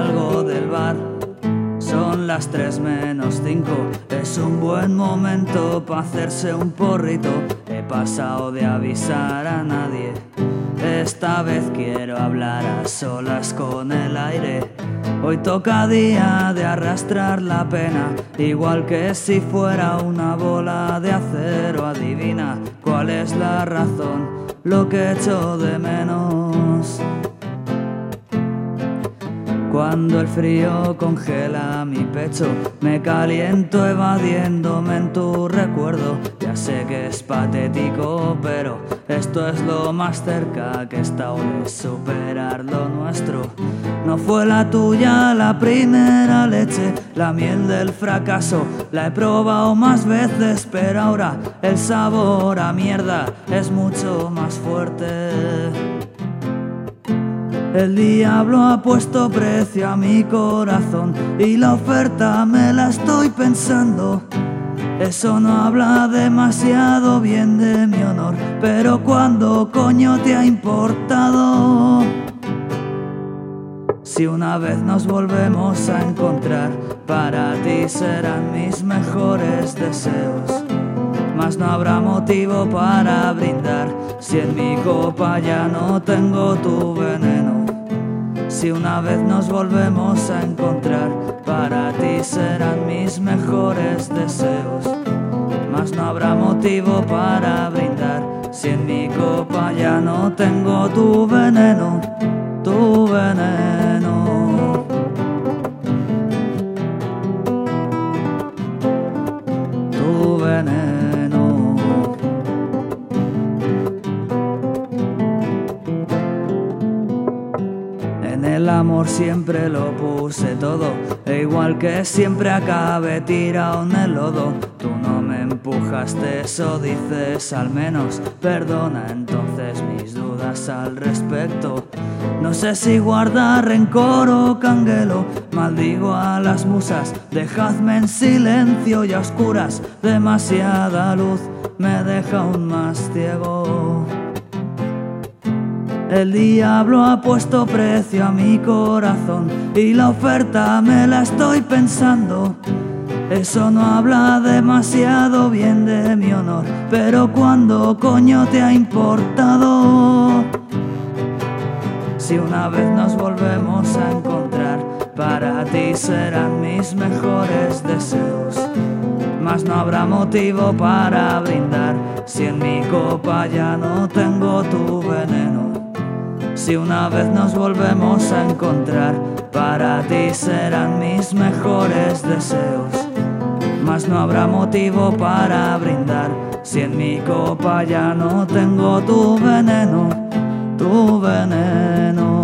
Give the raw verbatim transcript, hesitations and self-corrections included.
salgo del bar. Son las tres menos cinco, es un buen momento para hacerse un porrito. He pasado de avisar a nadie, esta vez quiero hablar a solas con el aire. Hoy toca día de arrastrar la pena, igual que si fuera una bola de acero. Adivina cuál es la razón, lo que echo de menos. Cuando el frío congela mi pecho, me caliento evadiéndome en tu recuerdo. Ya sé que es patético, pero esto es lo más cerca que he estado de superar lo nuestro. No fue la tuya la primera leche, la miel del fracaso la he probado más veces, pero ahora el sabor a mierda es mucho más fuerte. El diablo ha puesto precio a mi corazón y la oferta me la estoy pensando. Eso no habla demasiado bien de mi honor, pero ¿cuándo coño te ha importado? Si una vez nos volvemos a encontrar, para ti serán mis mejores deseos. Mas no habrá motivo para brindar si en mi copa ya no tengo tu veneno. Si una vez nos volvemos a encontrar, para ti serán mis mejores deseos. Mas no habrá motivo para brindar si en mi copa ya no tengo tu veneno, tu veneno. Tu veneno. En el amor siempre lo puse todo, e igual que siempre acabé tirado en el lodo. Tú no me empujaste, eso dices al menos. Perdona entonces mis dudas al respecto. No sé si guardar rencor o canguelo. Maldigo a las musas, dejadme en silencio y a oscuras. Demasiada luz me deja aún más ciego. El diablo ha puesto precio a mi corazón y la oferta me la estoy pensando. Eso no habla demasiado bien de mi honor, pero ¿cuándo coño te ha importado? Si una vez nos volvemos a encontrar, para ti serán mis mejores deseos. Mas no habrá motivo para brindar si en mi copa ya no tengo tu veneno. Si una vez nos volvemos a encontrar, para ti serán mis mejores deseos. Mas no habrá motivo para brindar si en mi copa ya no tengo tu veneno, tu veneno.